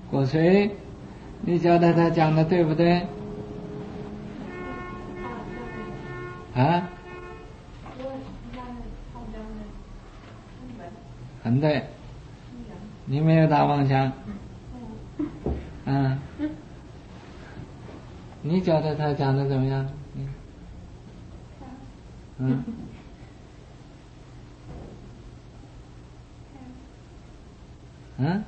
果谁？你觉得他讲的对不对？啊？很对。你没有大妄想。嗯。你觉得他讲的怎么样？嗯。嗯。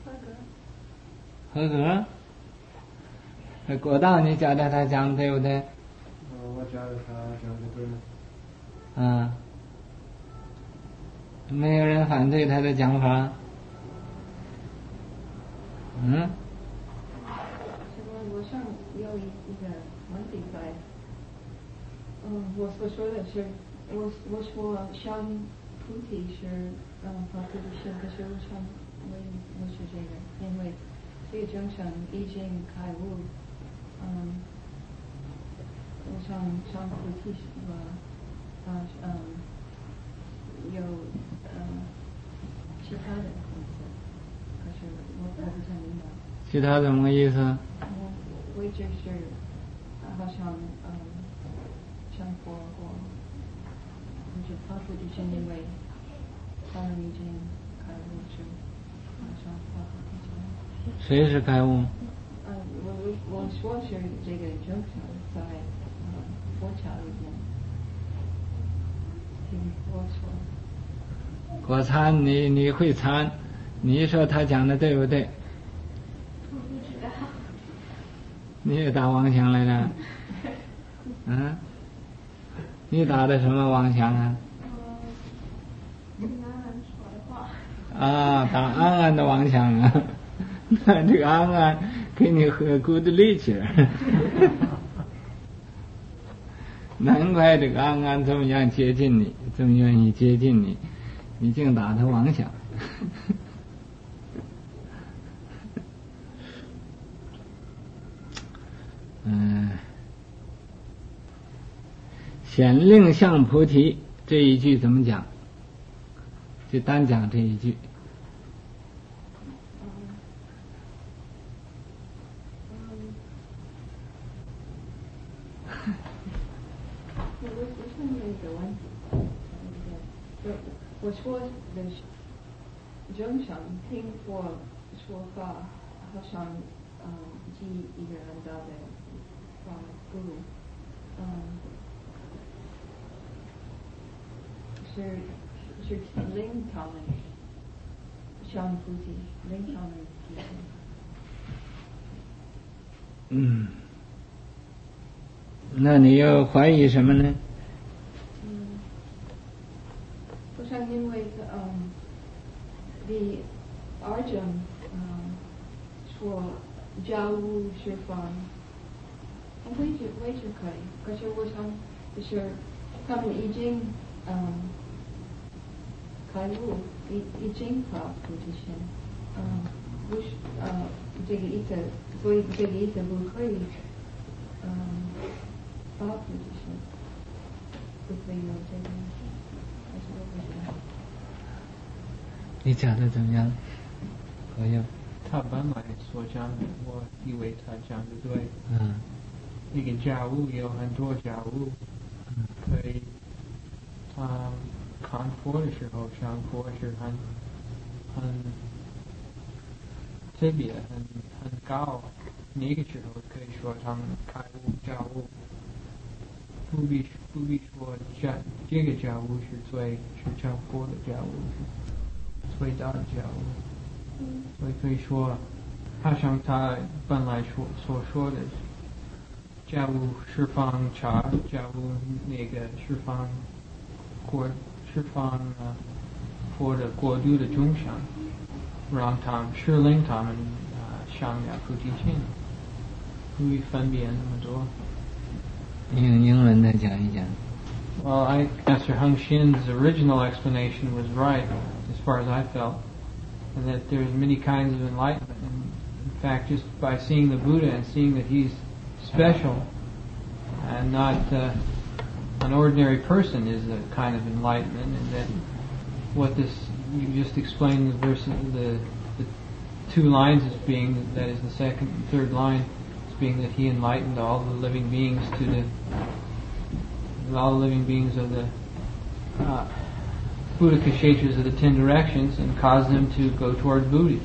合格。果道，你觉得他讲的对不对？ 我觉得他讲的对。 嗯。没有人反对他的讲法。嗯。 我想有一个问题在，我所说的是，我说像菩提是发菩提心，可是我想我是这个，因为这个众生已经开悟，我想像菩提有其他的意思，可是我不太明白。 其他什么意思？ 我就是好像像佛或就是发菩提心，因为他们已经开悟，就好像发菩提心。 谁是开悟？ 我说是这个众生在佛教里面听佛说。 果参，你会参？你说他讲的对不对？你也打妄想来了？嗯？你打的什么妄想啊？啊，打安安的妄想啊！那这个安安给你喝骨的力气儿，难怪这个安安这么样接近你，这么愿意接近你，你净打他妄想。显令向菩提这一句怎么讲？就单讲这一句。 我说的众生听佛说法，好像记一个人到的不是令他们向菩提，令他们菩提。 那你又怀疑什么呢？ 我想因为the Arjun 说教务释放，位置可以，可是我想就是他们已经开悟，已经发菩提心，不是这个意思，所以这个意思不可以发菩提心，不可以有这个。 你讲的怎么样，朋友？ 他本来所讲的，我以为他讲的对。一个家务有很多家务，所以他看佛的时候，上佛是很特别，很高。那个时候可以说他们开悟家务，不必说这个家务是成佛的家务，是最大的家务。所以可以说，好像他本来所说的家务释放茶，家务那个释放佛的国度的众生，让他们令他们上了菩提心，不必分别那么多。 你用英文再讲一讲。 Well, Master Heng Xin's original explanation was right, as far as I felt, and that there's many kinds of enlightenment. And in fact, just by seeing the Buddha and seeing that he's special and not an ordinary person is a kind of enlightenment, and that what this you just explained the verse, the two lines as being, that is the second and third line, as being that he enlightened all the living beings of the Buddha Kshetras of the 10 directions and caused them to go toward Bodhi,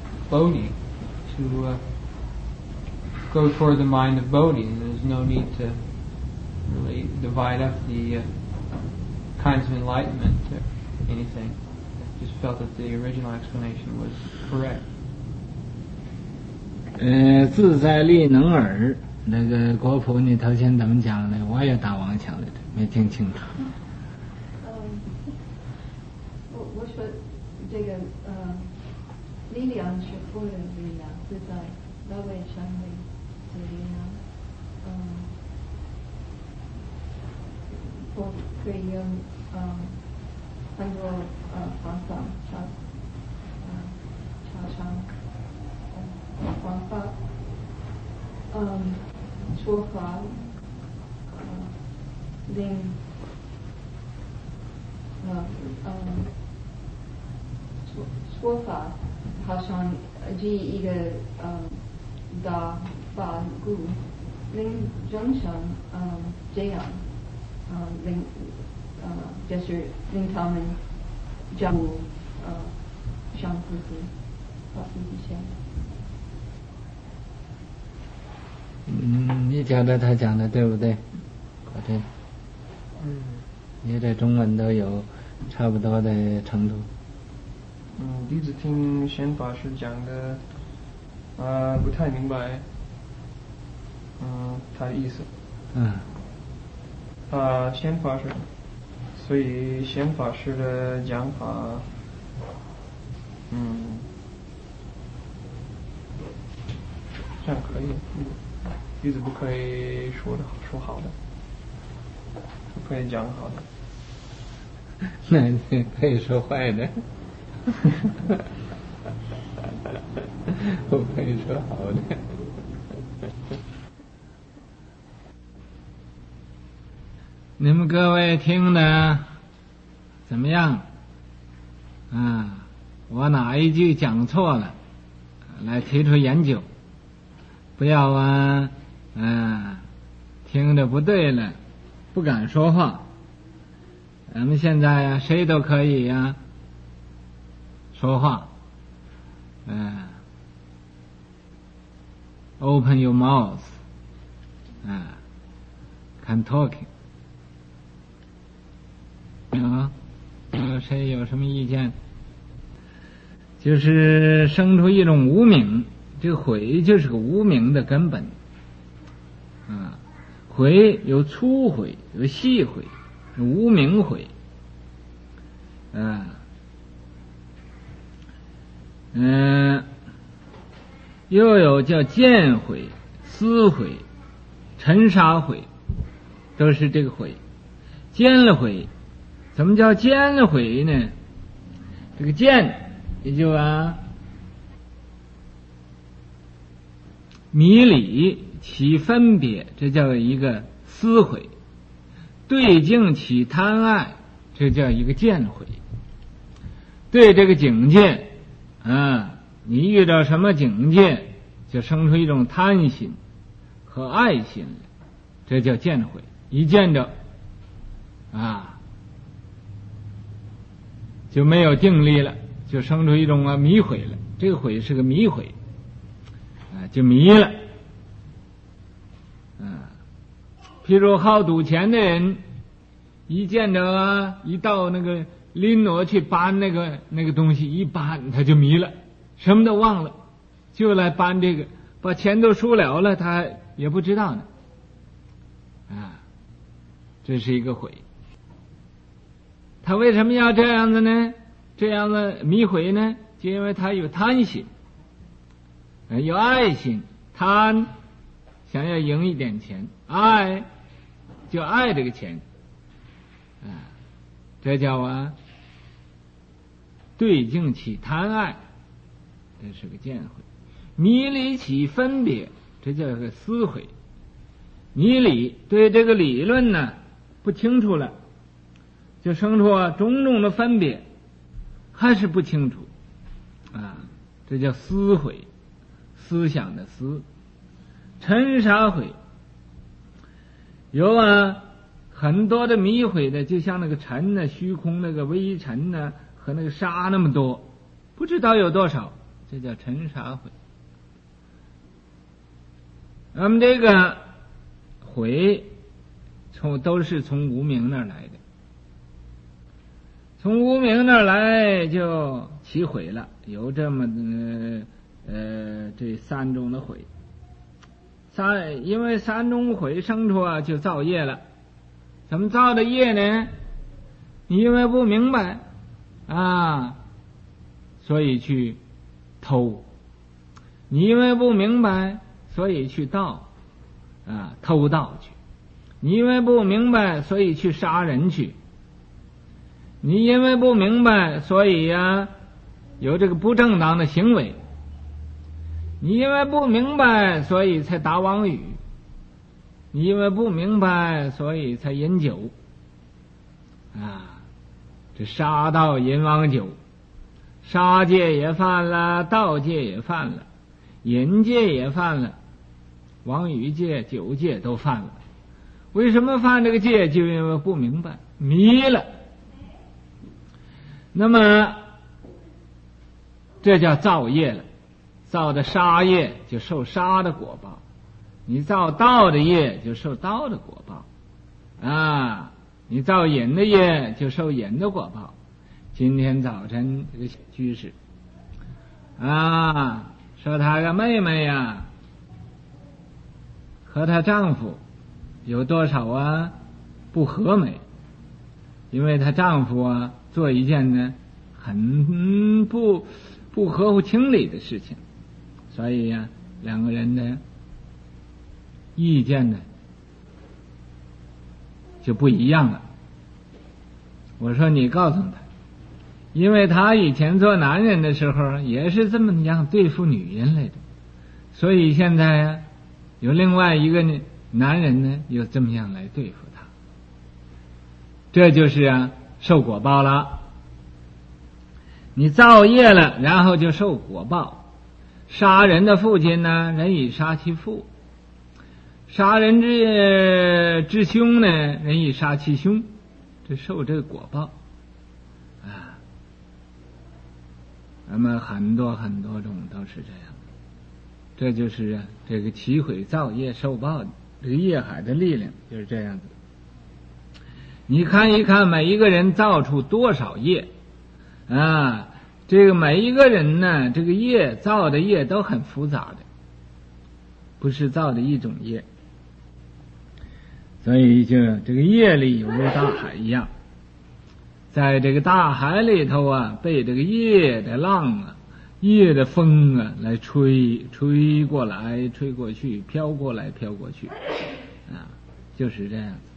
to go toward the mind of Bodhi. And there's no need to really divide up the kinds of enlightenment or anything. I just felt that the original explanation was correct. 自在力能耳，那个国普你头先怎么讲的？我也打王腔来的，没听清楚。 我说这个力量是佛的力量，自在那位上位的力量，佛可以用很多方法方法说法令说法好像是一个大法鼓，令众生这样令就是令他们觉悟上菩提发菩提心。 你觉得他讲的对不对？对。你这中文都有差不多的程度。 弟子听贤法师讲的，不太明白，他的意思。贤法师，所以贤法师的讲法，这样可以。弟子不可以说好的，不可以讲好的。 那你可以说坏的。不可以说好的。你们各位听的怎么样？我哪一句讲错了，来提出研究，不要听着不对了，不敢说话。咱们现在谁都可以说话，open your mouth， can talking。谁有什么意见？就是生出一种无明，这个悔就是个无明的根本。悔有粗悔，有细悔，无明悔。又有叫见悔、思悔、尘沙悔，都是这个悔。见了悔，怎么叫见了悔呢？这个见也就迷理起分别，这叫一个思悔；对境起贪爱，这叫一个见悔。对这个境界你遇到什么境界，就生出一种贪心和爱心来，这叫见悔。一见着就没有定力了，就生出一种迷悔了。这个悔是个迷悔，就迷了。譬如好赌钱的人，一见着一到那个拎挪去搬那个东西，一搬他就迷了，什么都忘了，就来搬这个，把钱都输了他也不知道呢。这是一个悔。他为什么要这样子呢？这样的迷悔呢？就因为他有贪心，有爱心。贪想要赢一点钱，爱就爱这个钱，这叫对境起贪爱，这是个见悔。迷理起分别，这叫个思悔。迷理对这个理论呢不清楚了，就生出种种的分别，还是不清楚这叫思毁，思想的思。尘沙毁，有很多的迷毁的，就像那个尘呢，虚空那个微尘呢，和那个沙那么多，不知道有多少，这叫尘沙毁。那么这个毁都是从无明那儿来的，从无明那儿来就起毁了，有这么这三种的毁。因为三种毁生出就造业了。怎么造的业呢？你因为不明白所以去偷；你因为不明白，所以去盗偷盗去；你因为不明白，所以去杀人去；你因为不明白，所以有这个不正当的行为；你因为不明白，所以才打妄语；你因为不明白，所以才饮酒这杀盗淫妄酒，杀戒也犯了，盗戒也犯了，淫戒也犯了，妄语戒、酒戒都犯了。为什么犯这个戒？就因为不明白，迷了。那么这叫造业了，造的杀业就受杀的果报，你造盗的业就受盗的果报你造淫的业就受淫的果报。今天早晨这个小居士说她个妹妹和她丈夫有多少不和美，因为她丈夫做一件呢很不合乎情理的事情，所以两个人的意见呢就不一样了。我说你告诉他，因为他以前做男人的时候也是这么样对付女人来的，所以现在有另外一个男人呢又这么样来对付他，这就是受果报了。你造业了，然后就受果报。杀人的父亲呢，人以杀其父；杀人之兄呢，人以杀其兄，这受这个果报那么很多很多种都是这样的。这就是这个起毁造业受报的这个业海的力量，就是这样子。你看一看每一个人造出多少业这个每一个人呢，这个业造的业都很复杂的，不是造的一种业。所以就这个业力犹如大海一样，在这个大海里头被这个业的浪业的风来吹过来吹过去，飘过来飘过去就是这样子。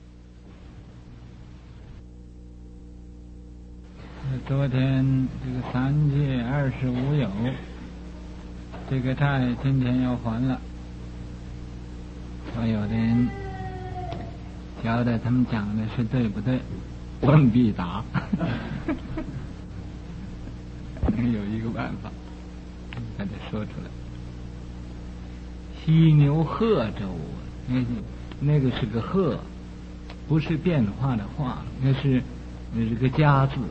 昨天这个3戒25有这个债今天要还了，所有的人觉得他们讲的是对不对，问必答有一个办法把它说出来。犀牛贺州那个是个贺，不是变化的化，那是个加字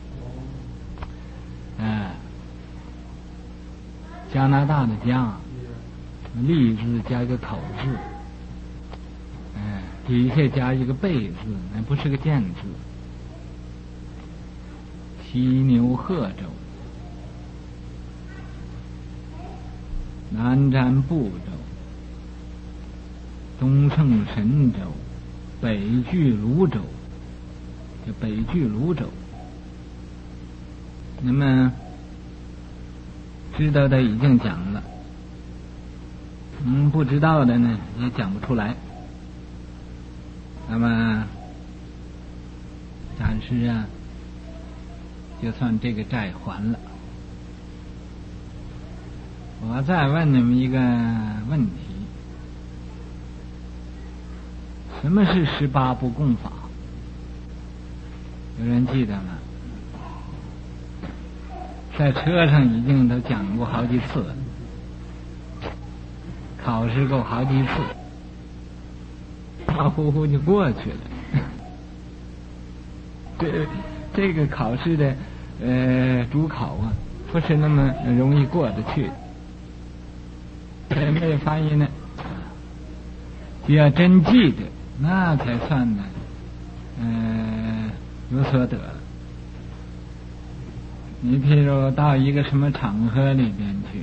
加拿大的加，立字加一个口字底下加一个贝字，那不是个见字。犀牛贺州，南瞻部州，东胜神州，北距泸州，就北距泸州。那么知道的已经讲了，不知道的呢也讲不出来。那么暂时就算这个债还了。我再问你们一个问题，什么是18不共法？有人记得吗在车上已经都讲过好几次了，考试过好几次，马虎虎就过去了。这个考试的主考啊，不是那么容易过得去。没发现呢，要真记得，那才算呢，有所得。你譬如到一个什么场合里边去，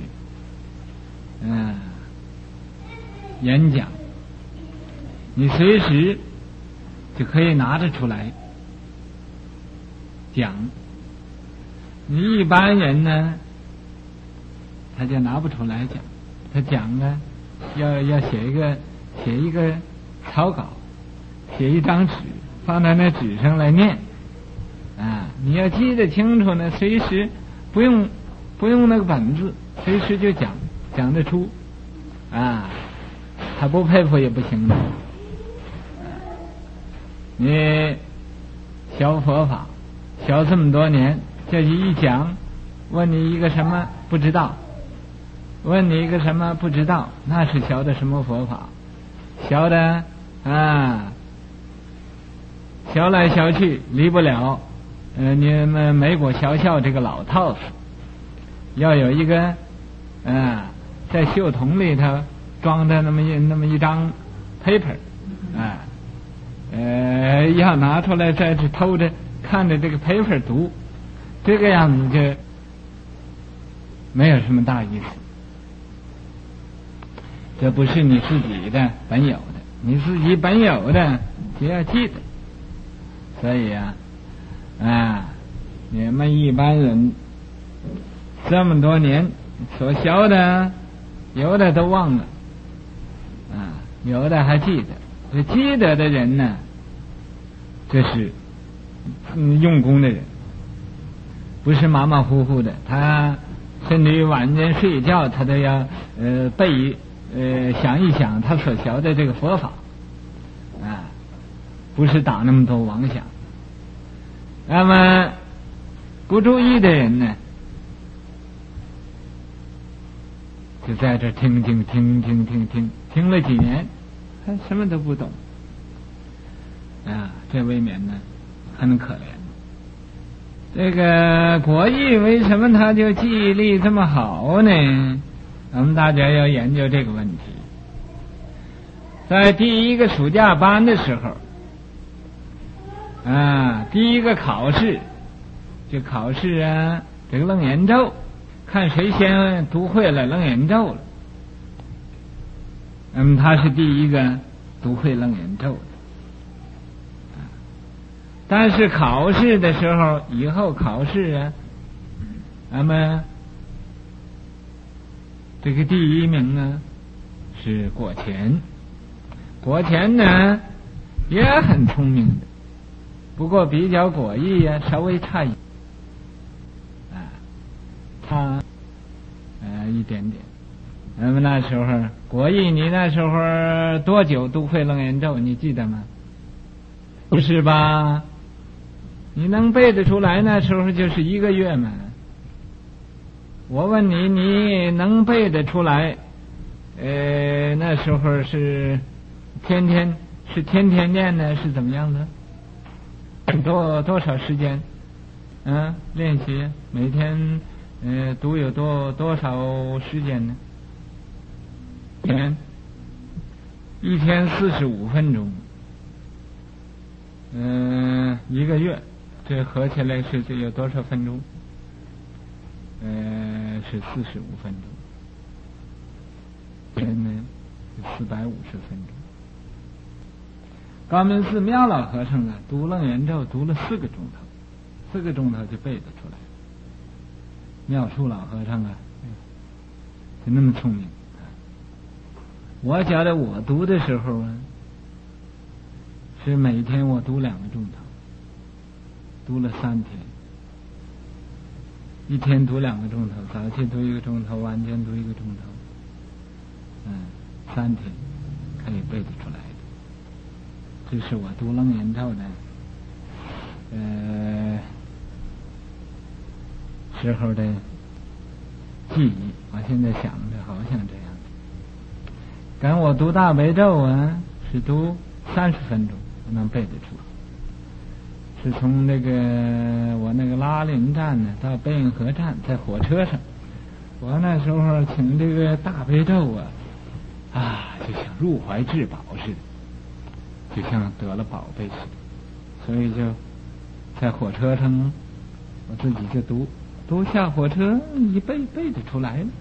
演讲，你随时就可以拿得出来讲。你一般人呢，他就拿不出来讲。他讲啊，要写一个草稿，写一张纸，放在那纸上来念。你要记得清楚呢，随时不用那个本子，随时就讲得出。他不佩服也不行的。你学佛法，学这么多年，这一讲，问你一个什么不知道，问你一个什么不知道，那是学的什么佛法？学的学来学去离不了你们美国学校这个老套子，要有一个在袖筒里头装着那么一张 paper， 要拿出来再去偷着看着这个 paper 读，这个样子就没有什么大意思。这不是你自己的本有的，你自己本有的就要记得。所以你们一般人这么多年所学的，有的都忘了，有的还记得。这记得的人呢，这是用功的人，不是马马虎虎的。他甚至于晚间睡觉，他都要想一想他所学的这个佛法，不是打那么多妄想。那么不注意的人呢，就在这听了几年，他什么都不懂。这未免呢很可怜。这个国义为什么他就记忆力这么好呢？我们大家要研究这个问题。在第一个暑假班的时候，第一个考试就考试这个楞严咒，看谁先读会了楞严咒了。那么他是第一个读会楞严咒的。但是考试的时候，以后考试那么这个第一名呢是果乾。果乾呢也很聪明的，不过比较果毅稍微差一差一点点。那么那时候果毅，你那时候多久读会楞严咒？你记得吗？不是吧？你能背得出来？那时候就是1个月嘛。我问你，你能背得出来？那时候是天天念呢，是怎么样的？多少时间？练习每天读有多少时间呢？一天45分钟。1个月，这合起来是这有多少分钟？是45分钟。人呢450分钟。高明寺妙老和尚读楞严咒读了4个钟头，4个钟头就背得出来。妙处老和尚就那么聪明。我觉得我读的时候是每天我读2个钟头，读了3天，一天读2个钟头，早起读1个钟头，晚间读1个钟头，3天可以背得出来的。这是我读楞严咒的时候的记忆，我现在想着好像这样。跟我读大悲咒啊，是读30分钟我能背得出。是从我那个拉林站呢到贝运河站，在火车上，我那时候请这个大悲咒就像入怀至宝似的，就像得了宝贝似的，所以就在火车上我自己就读下火车一背得出来了。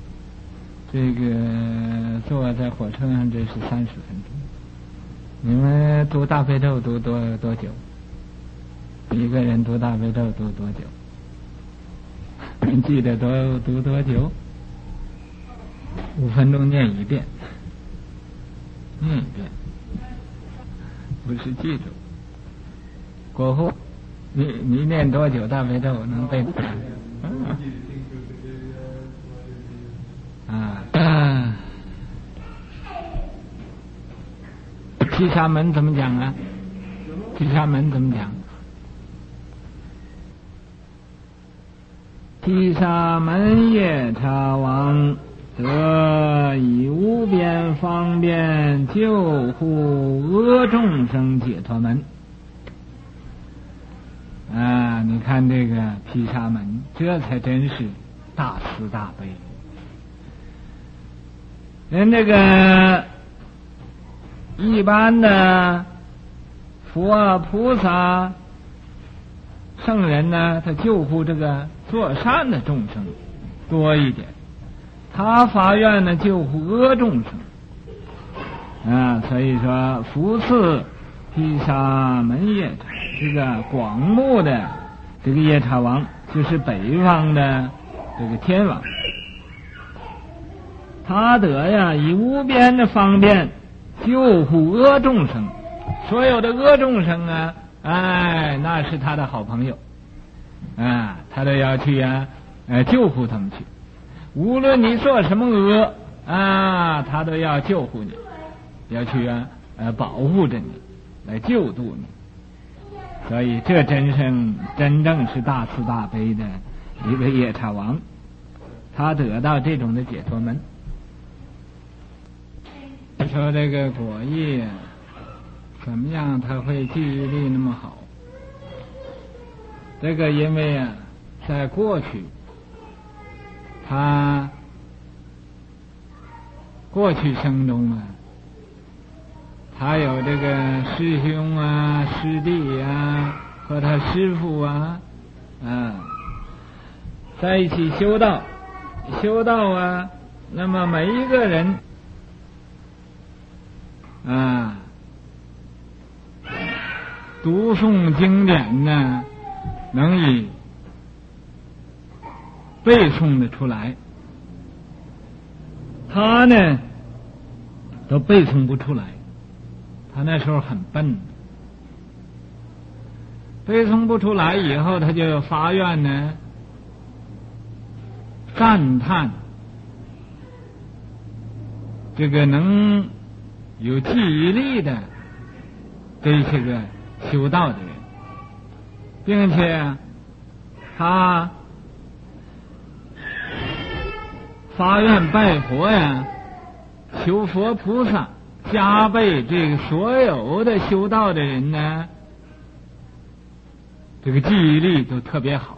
坐在火车上这是30分钟。你们读大悲咒读多久？一个人读大悲咒读多久？你记得读多久？5分钟念一遍，不是记住。过后，你念多久大悲咒能背？毗沙门怎么讲啊？毗沙门怎么讲？毗沙门夜叉王，得以无边方便救护恶众生解脱门。你看这个毗沙门，这才真是大慈大悲。人这个一般的佛菩萨圣人呢，他救护这个做善的众生多一点，他发愿呢救护恶众生所以说福赐毗沙门夜叉，这个广目的这个夜叉王就是北方的这个天王，他得以无边的方便救护恶众生，所有的恶众生那是他的好朋友他都要去救护他们去，无论你做什么恶他都要救护你，要去保护着你，来救度你。所以这真正是大慈大悲的一个夜叉王，他得到这种的解脱门。说这个果毅怎么样他会记忆力那么好？这个因为在过去他过去生中他有这个师兄师弟和他师父在一起修道那么每一个人读诵经典能以背诵的出来，他呢都背诵不出来，他那时候很笨，背诵不出来以后，他就发愿赞叹这个能有记忆力的这些个修道的人，并且他发愿拜佛求佛菩萨加倍这个所有的修道的人这个记忆力都特别好。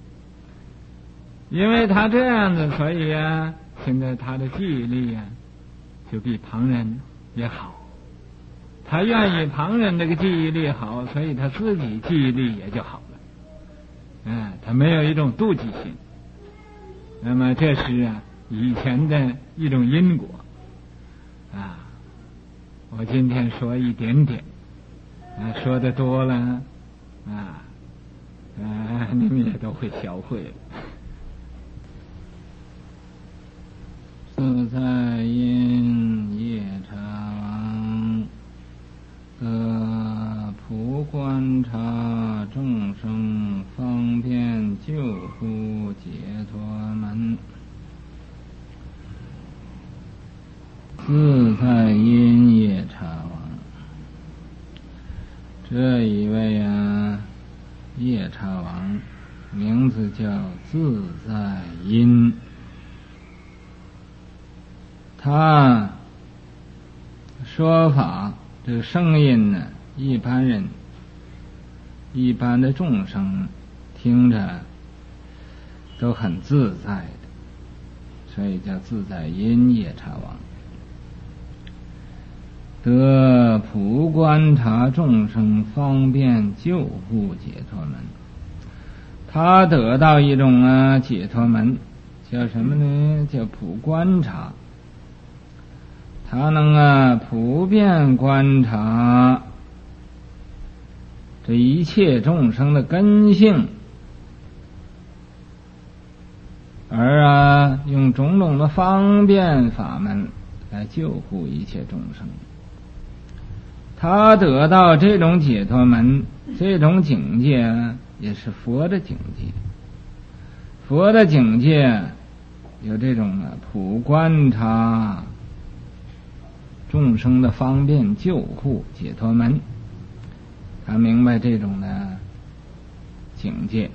因为他这样子，所以现在他的记忆力就比旁人也好。他愿意旁人这个记忆力好，所以他自己记忆力也就好了。他没有一种妒忌心。那么这是以前的一种因果我今天说一点点说的多了你们也都会小会了。自在因夜叉王，得普观察众生方便救护解脱门。自在因夜叉王，这一位夜叉王名字字叫自在音。他说法这个声音呢，一般人一般的众生听着都很自在的，所以叫自在音夜叉王。得普观察众生方便救护解脱门，他得到一种解脱门，叫什么呢？叫普观察。他能普遍观察这一切众生的根性，而用种种的方便法门来救护一切众生。他得到这种解脱门，这种境界也是佛的境界。佛的境界有这种普观察众生的方便救护解脱门，他明白这种的境界。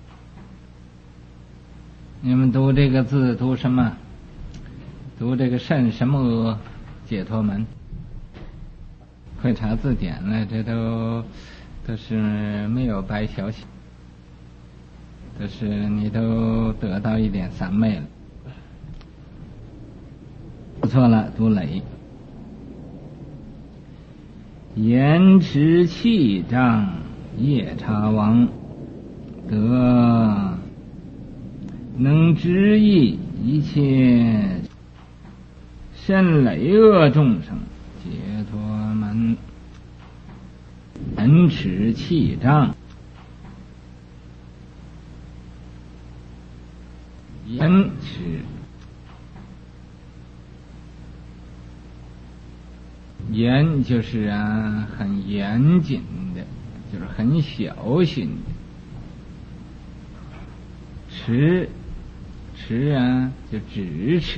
你们读这个字读什么？读这个甚什么阿解脱门？会查字典了，这都是没有白学习，都是你都得到一点三昧了。不错了，读累。言持气障夜叉王，得能知意一切甚累恶众生解脱门。言持气障，言持严就是很严谨的，就是很小心的。持就支持，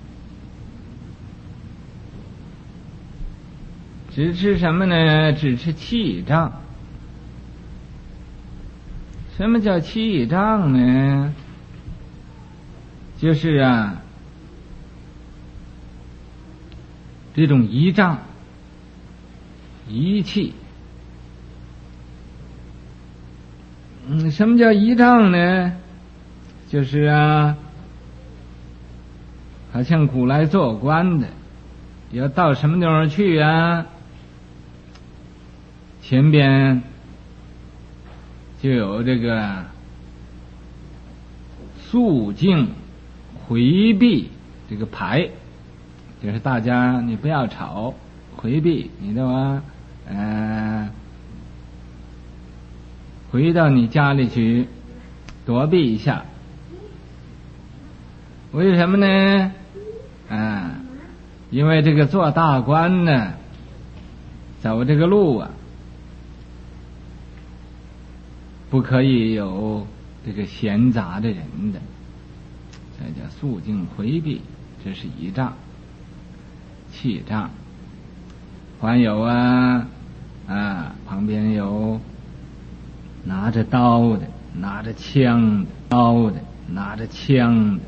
支持什么呢？支持气障。什么叫气障呢？就是这种仪仗、仪器。什么叫仪仗呢？就是好像古来做官的，要到什么地方去前边就有这个肃静回避这个牌，就是大家你不要吵，回避你的回到你家里去躲避一下。为什么呢？因为这个做大官呢，走这个路不可以有这个闲杂的人的，这叫肃静回避，这是仪仗、气仗。还有旁边有拿着刀的，拿着枪的，刀的，拿着枪的。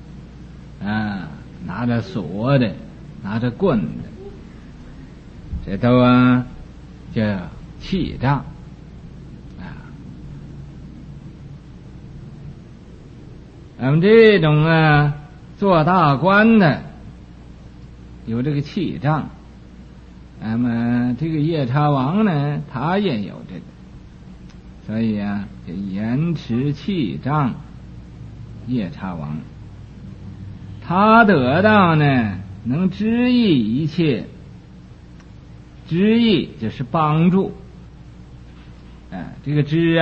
拿着锁的，拿着棍的，这都叫气仗咱们这种做大官的有这个气仗，那么这个夜叉王呢，他也有这个，所以就言持气仗夜叉王。他得到呢，能知意一切，知意就是帮助，这个知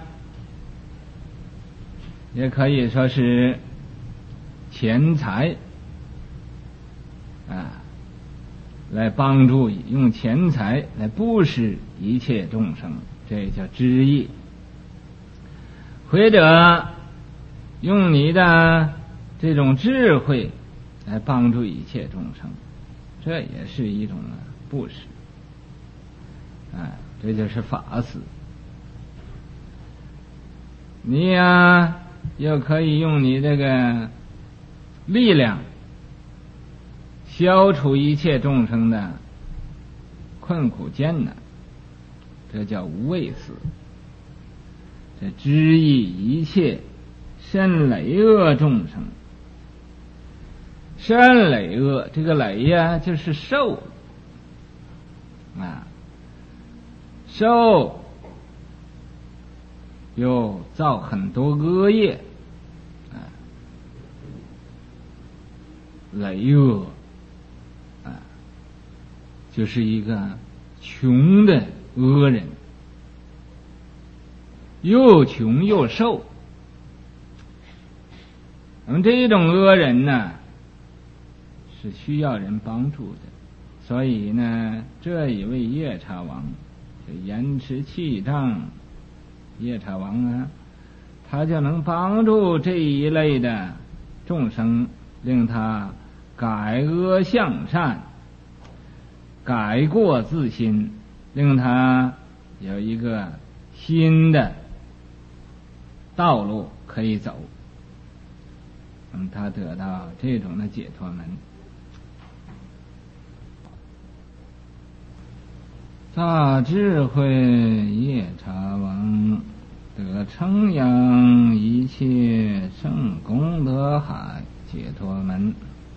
也可以说是钱财，来帮助，用钱财来布施一切众生，这叫知意。或者用你的这种智慧来帮助一切众生，这也是一种布施，这就是法施。你又可以用你这个力量消除一切众生的困苦艰难，这叫无畏死。这知益一切身累恶众生，身累恶，这个累呀，就是受啊，受又造很多恶业啊，累恶啊，就是一个穷的恶人，又穷又瘦。那么这种恶人呢，是需要人帮助的，所以呢，这一位夜叉王，这延迟气障夜叉王啊，他就能帮助这一类的众生，令他改恶向善，改过自新，令他有一个新的道路可以走。那么他得到这种的解脱门。大智慧夜叉王，得称扬一切圣功德海解脱门。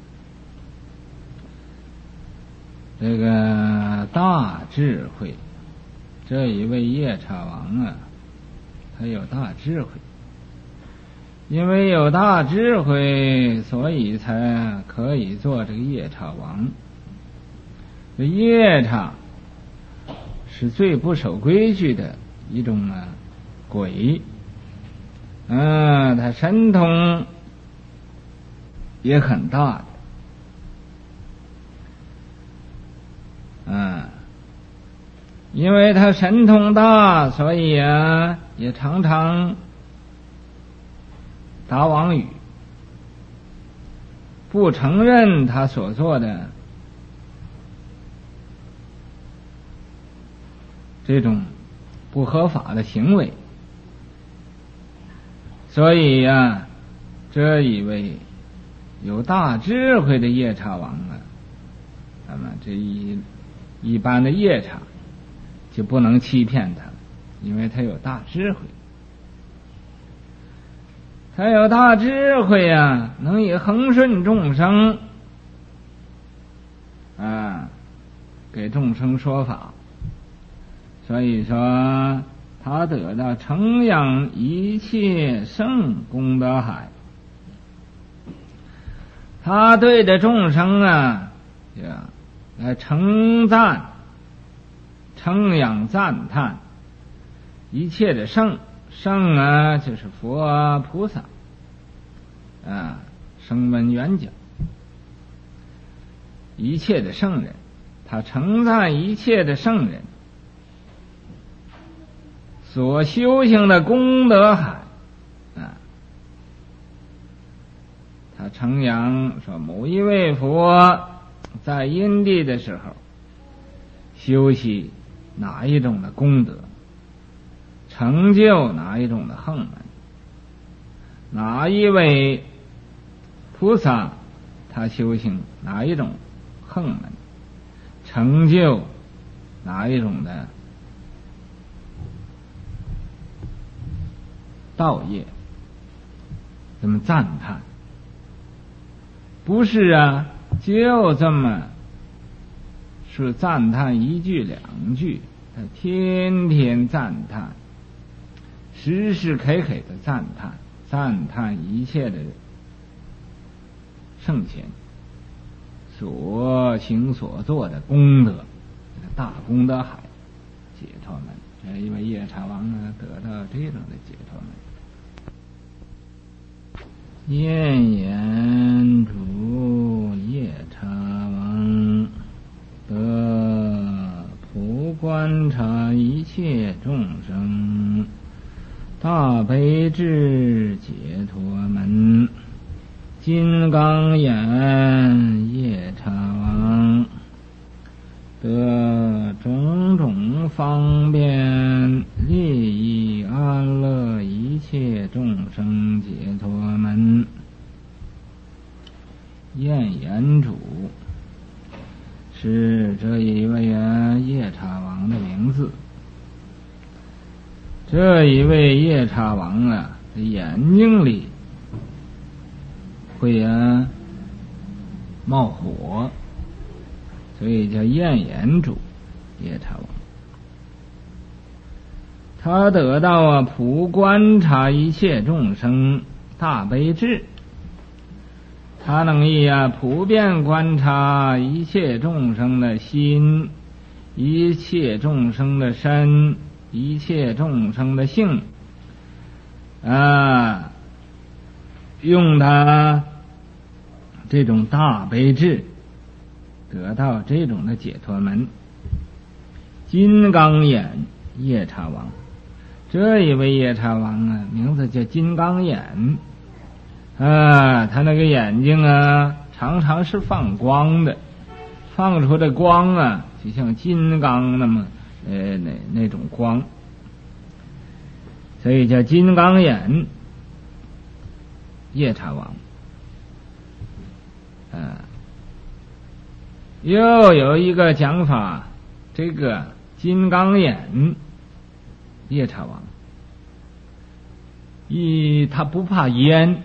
这个大智慧，这一位夜叉王啊，他有大智慧，因为有大智慧，所以才可以做这个夜叉王。这夜叉是最不守规矩的一种鬼，他神通也很大的，因为他神通大，所以也常常打妄语，不承认他所做的这种不合法的行为。所以这一位有大智慧的夜叉王那么这一般的夜叉就不能欺骗他，因为他有大智慧。他有大智慧能以恒顺众生给众生说法，所以说他得到承扬一切圣功德海。他对着众生来称赞、称扬、赞叹一切的圣就是佛菩萨声闻缘觉，一切的圣人，他称赞一切的圣人所修行的功德海他称扬说，某一位佛在因地的时候修习哪一种的功德，成就哪一种的横门，哪一位菩萨他修行哪一种横门，成就哪一种的道业，这么赞叹，不是就这么是赞叹一句两句，他天天赞叹，时时刻刻的赞叹一切的圣贤所行所做的功德，大功德海解脱门。这一位夜叉王得到这种的解脱门。燕言主夜叉王，得普观察一切众生大悲智解脱门。金刚眼夜叉王，得种种方便利益安乐一切众生解燕延主，是这一位夜叉王的名字。这一位夜叉王啊，眼睛里会冒火，所以叫燕延主夜叉王。他得到普观察一切众生大悲智，他能以普遍观察一切众生的心，一切众生的身，一切众生的性，用他这种大悲智得到这种的解脱门。金刚眼夜叉王，这一位夜叉王啊，名字叫金刚眼。他那个眼睛啊，常常是放光的，放出的光啊，就像金刚那么那种光，所以叫金刚眼夜叉王。又有一个讲法，这个金刚眼夜叉王，他不怕烟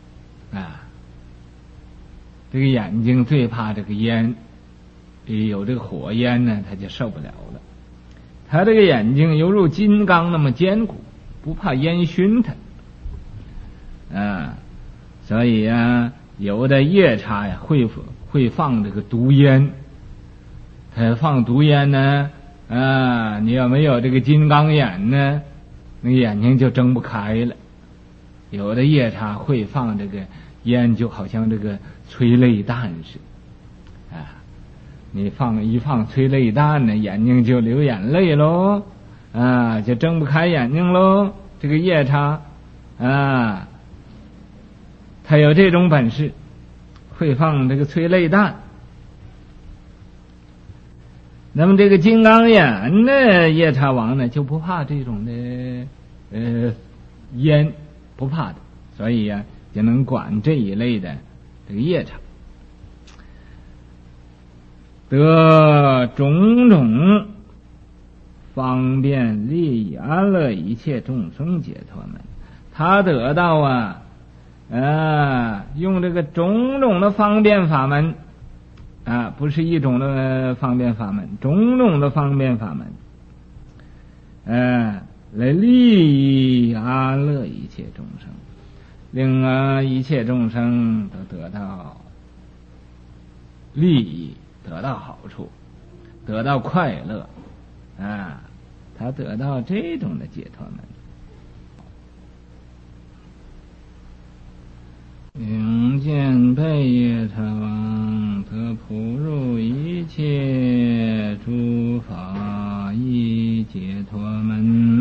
这个眼睛最怕这个烟，有这个火焰呢，他就受不了了。他这个眼睛犹如金刚那么坚固，不怕烟熏他。所以有的夜叉呀会放这个毒烟。他放毒烟呢，你要没有这个金刚眼呢，那个眼睛就睁不开了。有的夜叉会放这个烟，就好像这个催泪弹似的。你放催泪弹呢，眼睛就流眼泪喽，就睁不开眼睛喽。这个夜叉他有这种本事，会放这个催泪弹。那么这个金刚眼呢，夜叉王呢就不怕这种的烟，不怕的，所以就能管这一类的这个夜叉，得种种方便利益安乐一切众生解脱门。他得到用这个种种的方便法门不是一种的方便法门，种种的方便法门来利益安乐一切众生，令一切众生都得到利益，得到好处，得到快乐他得到这种的解脱门。永见被夜叉王，得普入一切诸法一解脱门。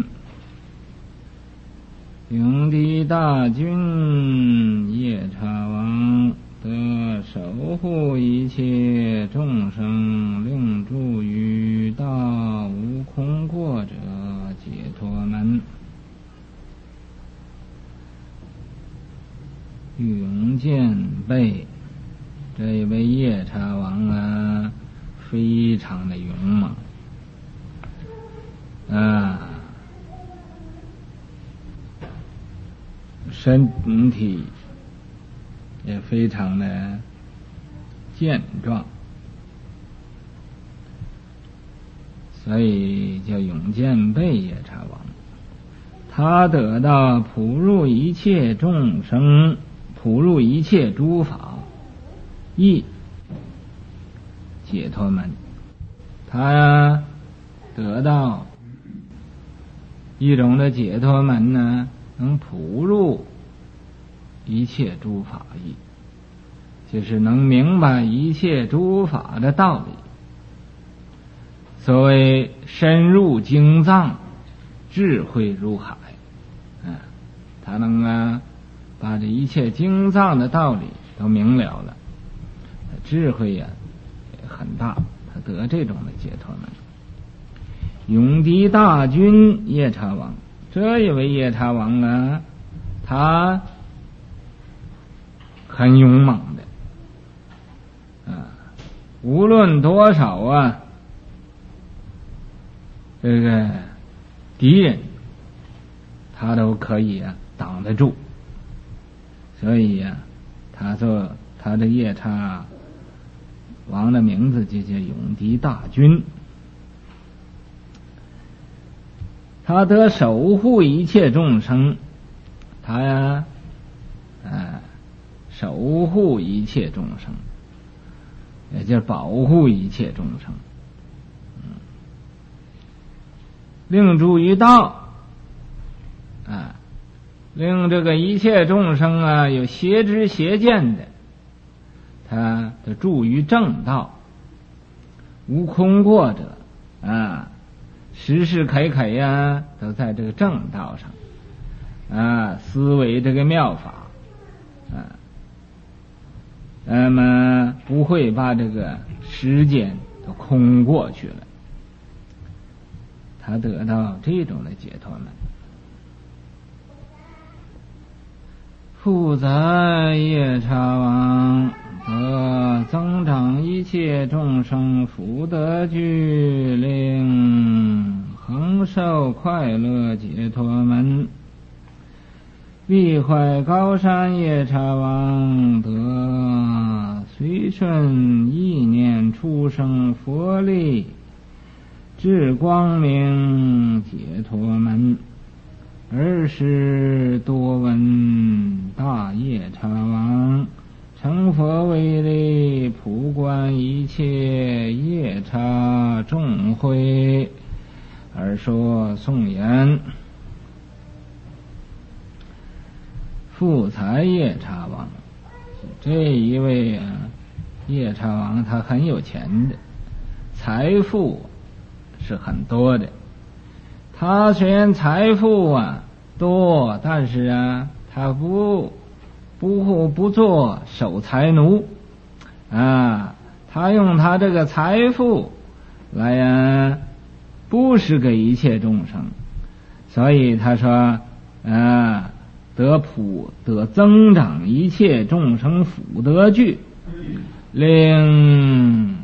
永地大君夜叉王，得守护一切众生，令住于大无空过者解脱门。永见被这一位夜叉王非常的勇猛身体也非常的健壮，所以叫永见被夜叉王。他得到普入一切众生，普入一切诸法一解脱门。他得到一种的解脱门呢，能普入一切诸法义，就是能明白一切诸法的道理。所谓深入经藏，智慧如海他能把这一切经藏的道理都明了了，智慧也很大，他得这种的解脱门。永地大君夜叉王，这一位夜叉王他很勇猛的， 无论多少啊这个敌人，他都可以挡得住。所以他的夜叉王的名字就叫永敌大军。他得守护一切众生，他守护一切众生，也就是保护一切众生，令诸于道，令这个一切众生有邪知邪见的，他的助于正道，无空过者时时刻刻都在这个正道上思维这个妙法那么不会把这个时间都空过去了，他得到这种的解脱门。复在夜叉王得增长一切众生福德具，令恒受快乐解脱门。立坏高山夜叉王得随顺意念出生佛力至光明解脱门。尔时多闻大夜叉王成佛为力，普观一切夜叉众会，而说颂言：富财夜叉王，这一位夜叉王他很有钱的，财富是很多的。他虽然财富多，但是他不做守财奴他用他这个财富来布施给一切众生，所以他说得增长一切众生福德具，令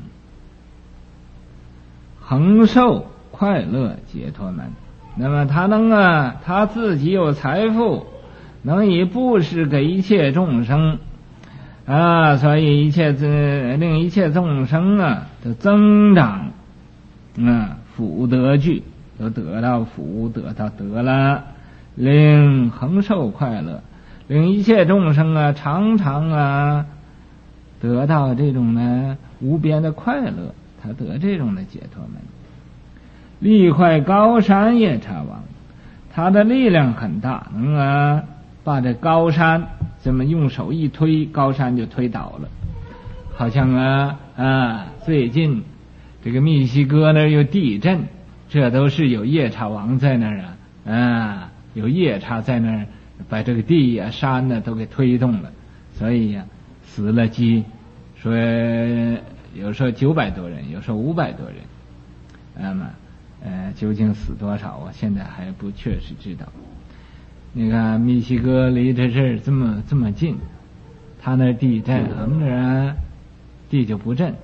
恒受快乐解脱门。那么他自己有财富，能以布施给一切众生所以令一切众生都增长福德具，都得到福，得到德了，令恒受快乐，令一切众生常常得到这种无边的快乐，他得这种的解脱门。力坏高山夜叉王，他的力量很大，能把这高山这么用手一推，高山就推倒了。好像最近这个密西哥那儿有地震，这都是有夜叉王在那儿有夜叉在那儿把这个地山都给推动了，所以死了说有时候900多人，有时候500多人，究竟死多少现在还不确实知道。你看密西哥离这事这么近，他那地震，我们这地就不震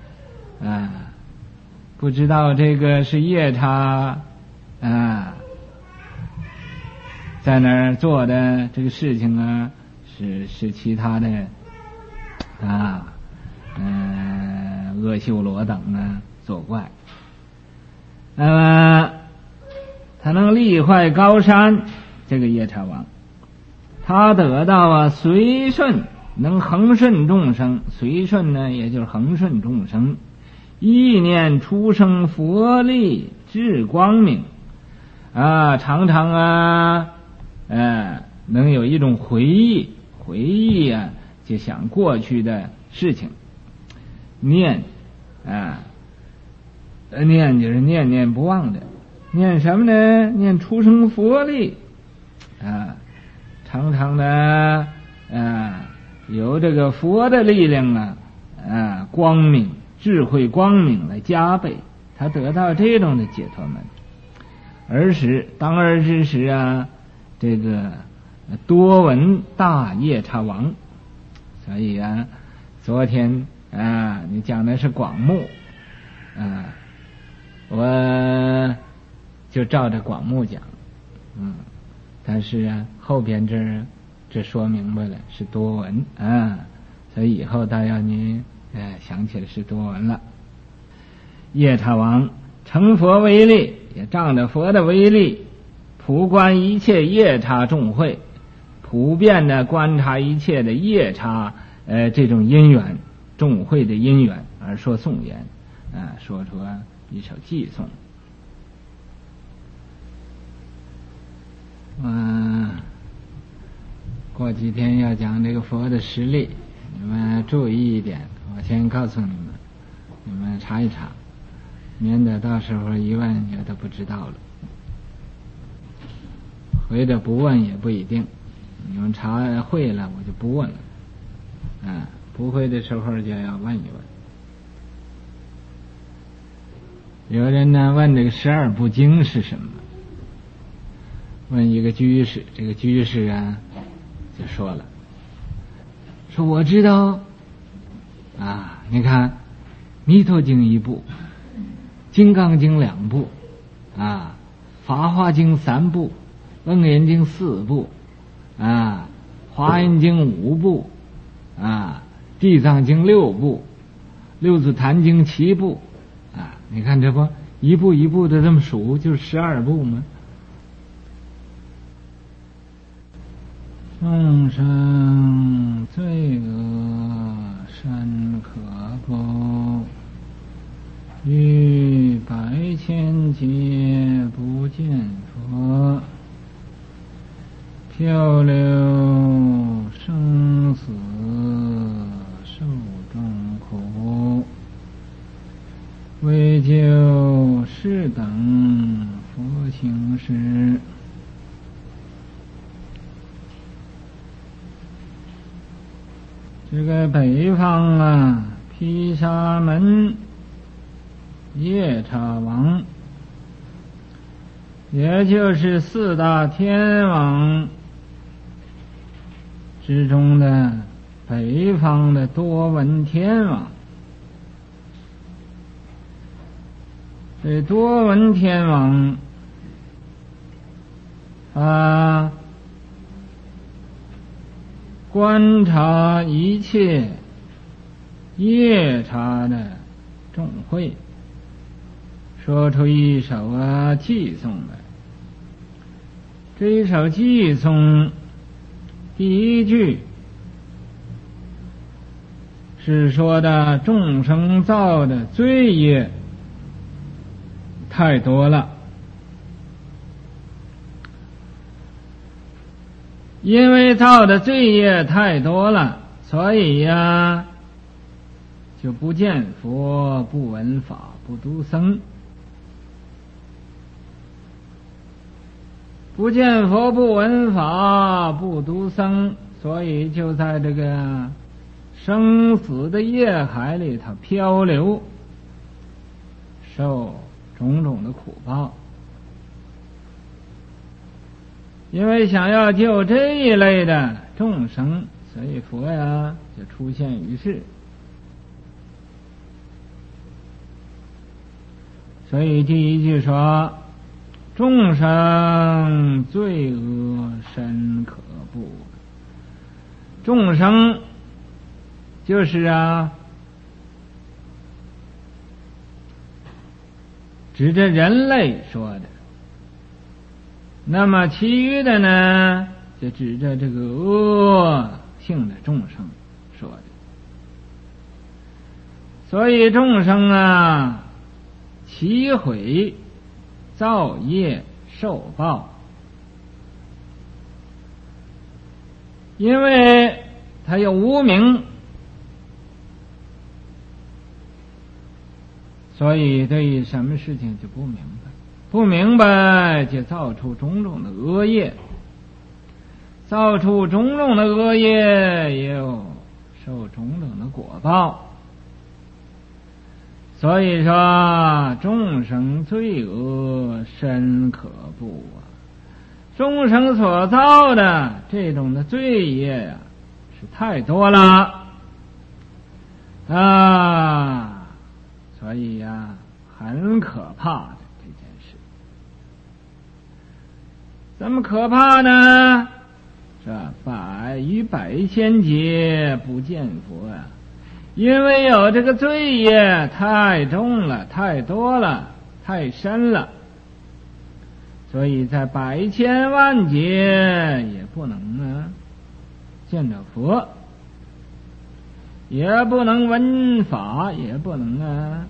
不知道这个是夜叉在那儿做的这个事情是其他的阿修罗等作怪。那么他能力坏高山，这个夜叉王他得到随顺，能恒顺众生，随顺也就是恒顺众生，意念出生佛力至光明常常能有一种回忆就想过去的事情，念就是念念不忘的，念什么呢？念出生佛力常常的有这个佛的力量光明智慧光明来加倍，他得到这种的解脱门。当儿之时这个多闻大夜叉王，所以昨天你讲的是广目，我就照着广目讲，但是后边这说明白了是多闻所以以后倒要你想起来是多闻了。夜叉王成佛威力，也仗着佛的威力，普观一切夜叉众会，普遍的观察一切的夜叉这种因缘，众会的因缘而说颂言，说出一首偈颂。过几天要讲这个佛的实力，你们注意一点，我先告诉你们查一查，免得到时候一问也都不知道了，回着不问也不一定，你们查会了我就不问了，不会的时候就要问一问。有人呢问这个12部经是什么，问一个居士，这个居士就说了，说我知道你看弥陀经1部，金刚经2部法华经3部，楞严经4部华严经5部地藏经6部，六祖坛经7部你看这不一步一步的这么数，就是12部吗？众生罪恶深可怖，于百千劫不见佛，漂流生死受众苦，为救是等佛行识。这个北方毗沙门夜叉王，也就是4大天王之中的北方的多闻天王。这多闻天王观察一切夜叉的众会，说出一首偈颂来。这一首偈颂第一句是说的众生造的罪业太多了，因为造的罪业太多了，所以就不见佛，不闻法，不读僧。不见佛，不闻法，不读僧，所以就在这个生死的业海里头漂流，受种种的苦报。因为想要救这一类的众生，所以佛就出现于世。所以第一句说众生罪恶深可怖，众生就是指着人类说的，那么其余的呢就指着这个恶性的众生说的。所以众生起毁造业受报，因为他有无明，所以对于什么事情就不明白，不明白就造出种种的恶业，造出种种的恶业也有受种种的果报。所以说众生罪恶深可怖众生所造的这种的罪业是太多了， 啊，所以呀，很可怕的这件事。怎么可怕呢？这百千劫不见佛啊，因为有这个罪业太重了，太多了，太深了，所以在百千万劫也不能见着佛，也不能闻法，也不能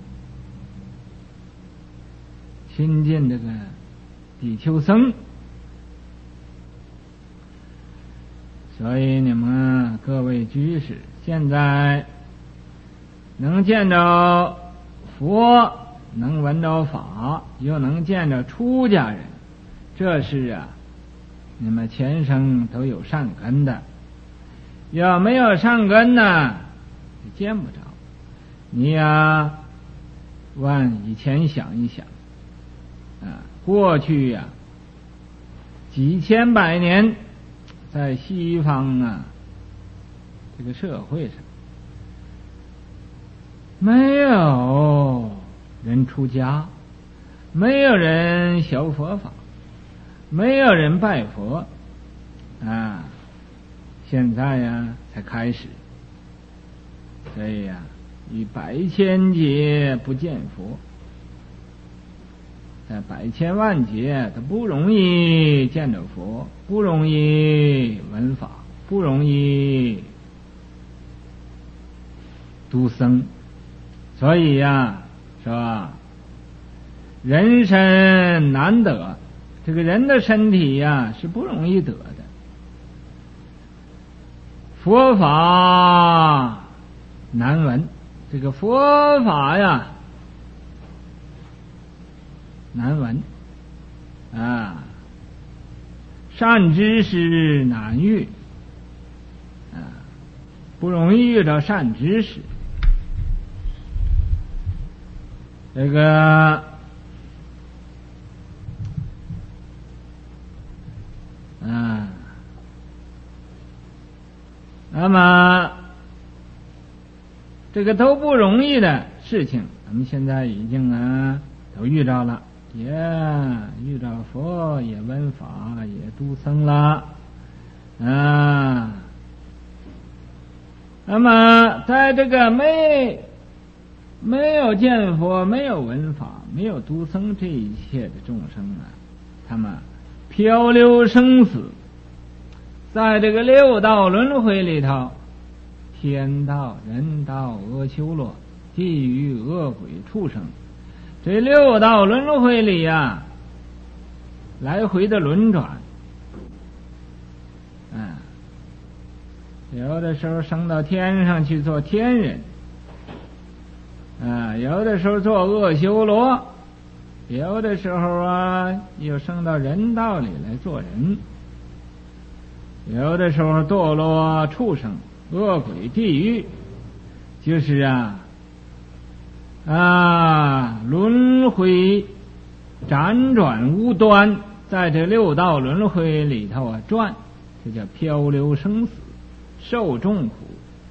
亲近这个比丘僧。所以你们各位居士，现在能见着佛，能闻着法，又能见着出家人，这是你们前生都有善根的。要没有善根呢，就见不着。你往以前想一想过去几千百年，在西方这个社会上，没有人出家，没有人修佛法，没有人拜佛现在才开始。所以以百千劫不见佛，在百千万劫都不容易见着佛，不容易闻法，不容易度僧。所以是吧，人身难得，这个人的身体是不容易得的。佛法难闻，这个佛法难闻善知识难遇不容易遇到善知识。这个那么这个都不容易的事情，我们现在已经都遇到了，也遇到佛，也闻法，也度僧了那么在这个没有见佛，没有闻法，没有度僧这一切的众生他们漂流生死，在这个六道轮回里头，天道、人道、阿修罗、地狱、恶鬼、畜生，这六道轮回里来回的轮转有的时候升到天上去做天人有的时候做恶修罗，有的时候又升到人道里来做人，有的时候堕落畜生、恶鬼、地狱，就是轮回辗转无端，在这六道轮回里头转，这叫漂流生死，受众苦，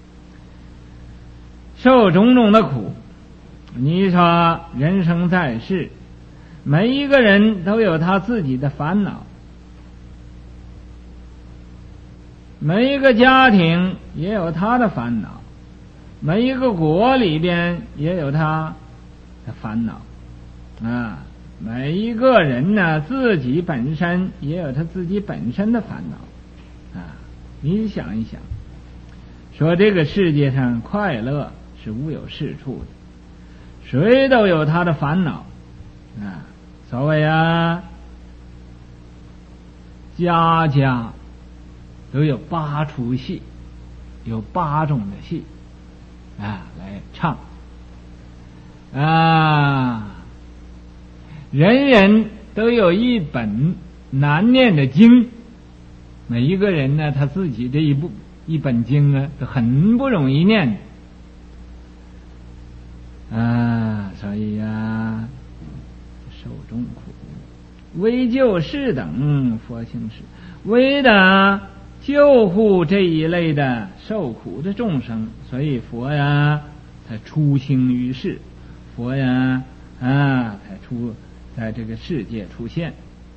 受种种的苦。你说人生在世，每一个人都有他自己的烦恼，每一个家庭也有他的烦恼，每一个国里边也有他的烦恼每一个人呢，自己本身也有他自己本身的烦恼你想一想，说这个世界上快乐是无有是处的，谁都有他的烦恼所谓家家都有8出戏，有8种的戏来唱人人都有一本难念的经，每一个人呢，他自己这一本经都很不容易念所以受众苦，为救世等佛行事，为的救护这一类的受苦的众生，所以佛才出行于世，佛呀才在这个世界出现。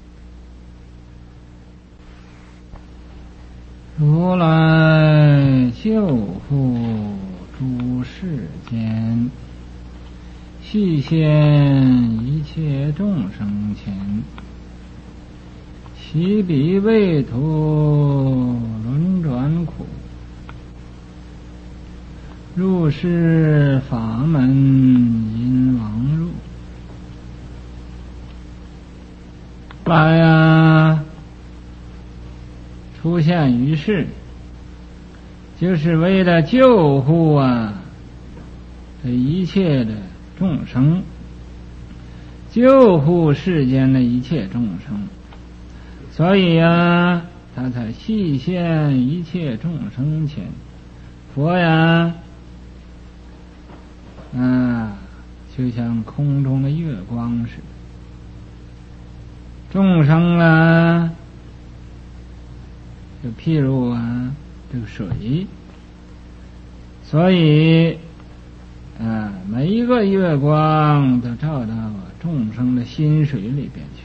如来救护诸世间，细现一切众生前，其彼为途轮转苦，入世法门因往入。来呀，出现于世，就是为了救护这一切的众生，救护世间的一切众生，所以他才细现一切众生前。佛呀就像空中的月光似的，众生就譬如这个水，所以每一个月光都照到众生的心水里边去。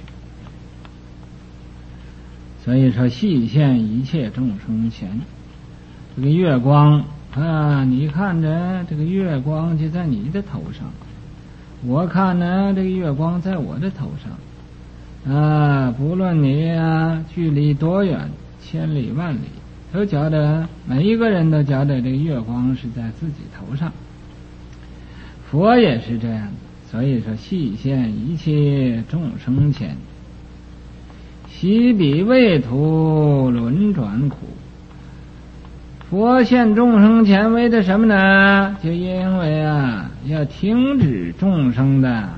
所以说细现一切众生前，这个月光你看着这个月光就在你的头上，我看呢这个月光在我的头上不论你距离多远，千里万里，都觉得每一个人都觉得这个月光是在自己头上。佛也是这样，所以说细现一切众生前，习彼为途轮转苦。佛现众生前为的什么呢？就因为要停止众生的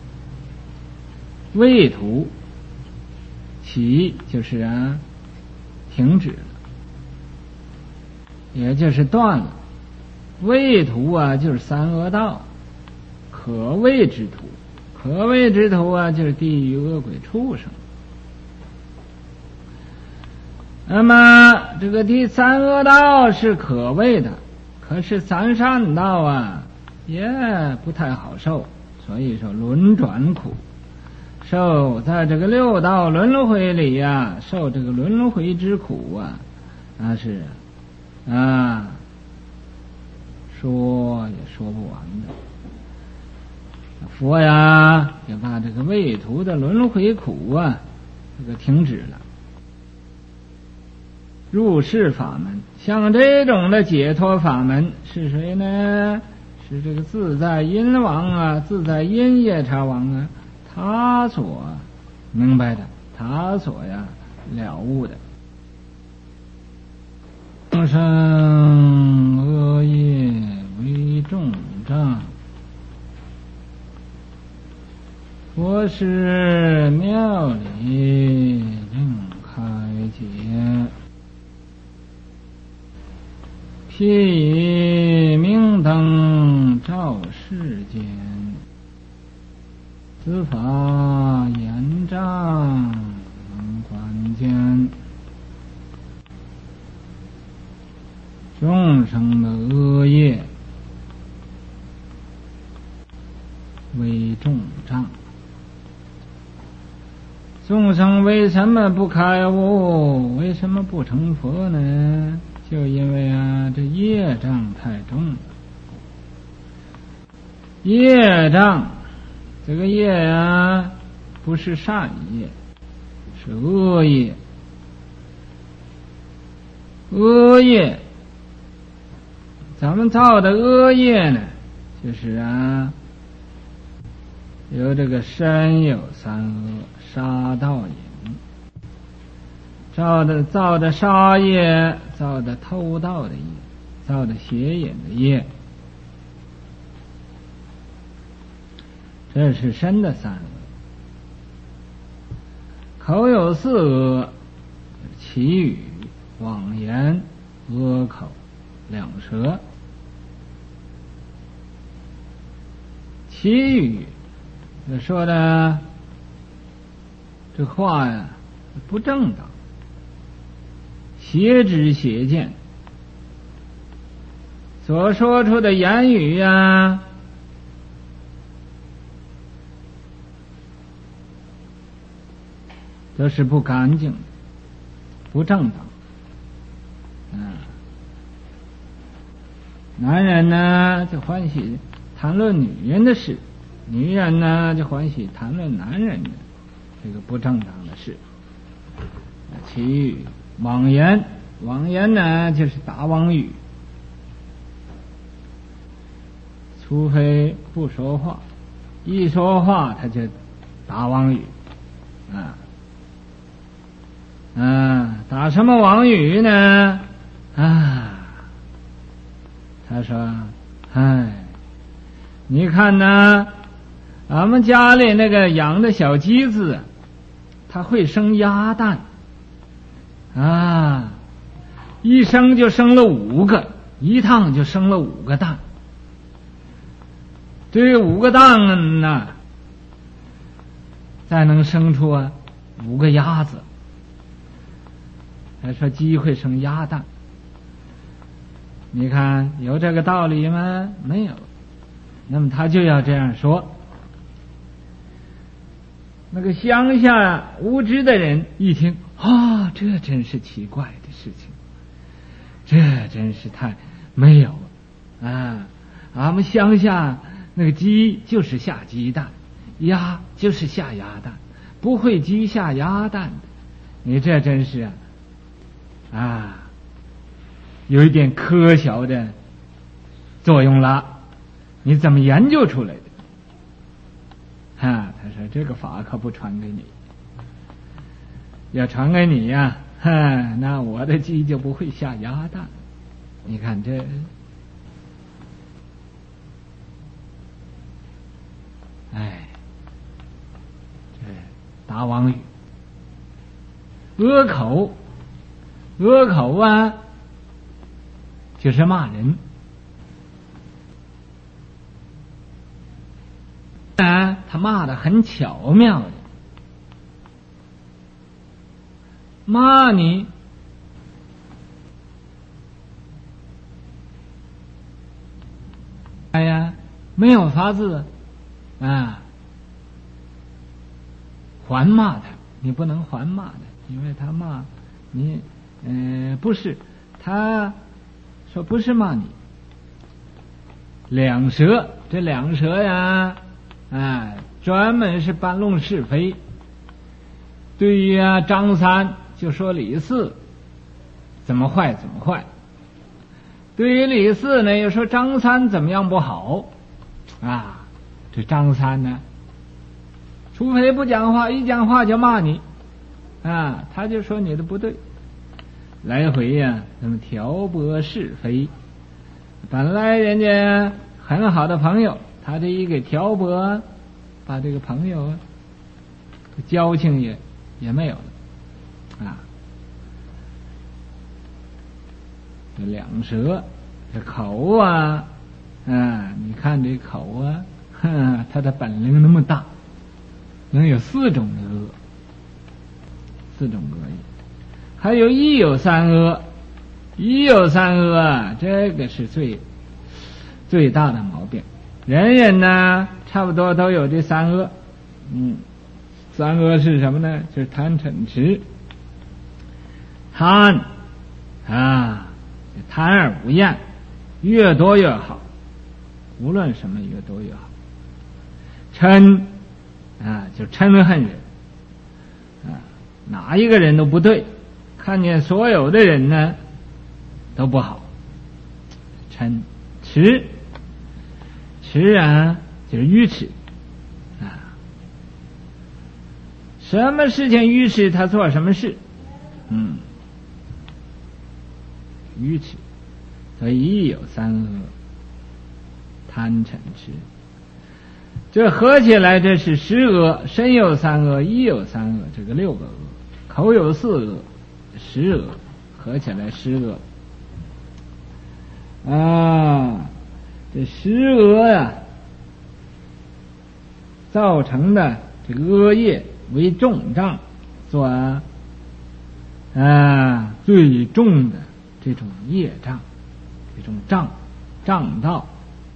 畏途，起就是停止了，也就是断了。畏途就是三恶道，可畏之途，可畏之途就是地狱恶鬼畜生。那么这个第三恶道是可畏的，可是三善道也不太好受，所以说轮转苦，受在这个六道轮回里受这个轮回之苦那是说也说不完的。佛也把这个畏途的轮回苦这个停止了。入世法门，像这种的解脱法门是谁呢？是这个自在因王自在因夜叉王他所明白的，他所了悟的。众生恶业为重障，佛是妙理令开解，譬以明灯照世间，此法严障观见。众生的恶业为重障，众生为什么不开悟？为什么不成佛呢？就因为这业障太重了。业障这个业不是善业，是恶业。恶业咱们造的恶业呢，就是有这个身有三恶，杀盗淫，造的杀业，造的偷盗的业，造的邪淫的业，这是身的三恶。口有四恶，绮语、妄言、恶口、两舌。绮语说的这话不正当，邪知邪见。 所说出的言语呀，都是不干净的，不正当。男人呢就欢喜谈论女人的事，女人呢就欢喜谈论男人的这个不正当的事。其余妄言，妄言呢就是打妄语，除非不说话，一说话他就打妄语打什么妄语呢？他说你看呢，俺们家里那个养的小鸡子，它会生鸭蛋一生就生了5个，一趟就生了5个蛋。这5个蛋呢，再能生出5个鸭子。还说鸡会生鸭蛋，你看有这个道理吗？没有。那么他就要这样说。那个乡下无知的人一听，这真是奇怪的事情，这真是太没有俺们乡下那个鸡就是下鸡蛋，鸭就是下鸭蛋，不会鸡下鸭蛋的。你这真是有一点科学的作用了，你怎么研究出来的？他说这个法可不传给你，要传给你呀，那我的鸡就不会下鸭蛋。你看这打妄语，恶口，恶口就是骂人。他骂得很巧妙的，骂你没有法子还骂他，你不能还骂他，因为他骂你不是，他说不是骂你。两舌，这两舌呀专门是搬弄是非。对于张三就说李四怎么坏怎么坏，对于李四呢又说张三怎么样不好这张三呢除非不讲话，一讲话就骂你他就说你的不对，来回那么挑拨是非。本来人家很好的朋友，他这一给挑拨，把这个朋友交情也没有了这两舌，这口你看这口他的本领那么大，能有4种的恶，4种恶意。还有一有3恶，一有3恶这个是最大的毛病。人人呢差不多都有这3恶3恶是什么呢？就是贪嗔痴。贪贪而不厌，越多越好，无论什么越多越好。嗔就嗔恨人哪一个人都不对，看见所有的人呢都不好。嗔痴就是愚痴什么事情愚痴他做什么事愚痴。所以一有3恶，贪嗔痴，这合起来这是10恶。身有3恶，一有3恶，这个6个恶。口有4恶，10恶，合起来10恶这10恶造成的这个恶业为重障，做最重的这种业障，这种障障道。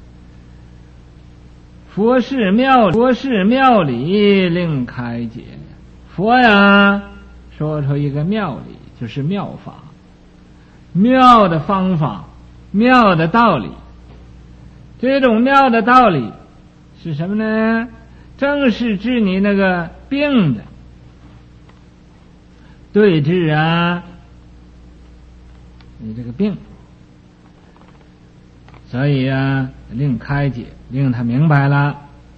佛事妙理令开解。佛呀说出一个妙理，就是妙法，妙的方法，妙的道理。这种妙的道理是什么呢？正是治你那个病的，对治啊你这个病。所以啊令开解，令他明白了，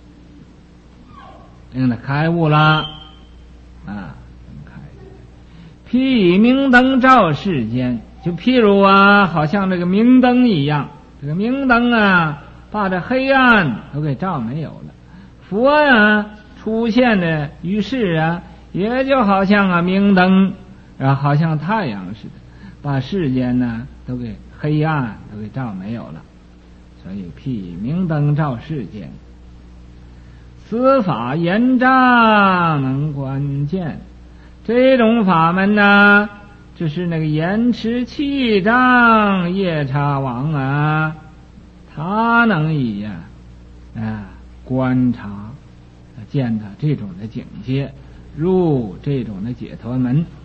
令他开悟了啊。譬以明灯照世间，就譬如啊好像这个明灯一样，这个明灯啊把这黑暗都给照没有了。佛呀出现的于世啊，也就好像啊明灯好像太阳似的，把世间呢都给黑暗都给照没有了。所以譬以明灯照世间，此法严障能观见。这种法门呢，就是那个言持气障夜叉王啊，他能以观察见他这种的境界，入这种的解脱门。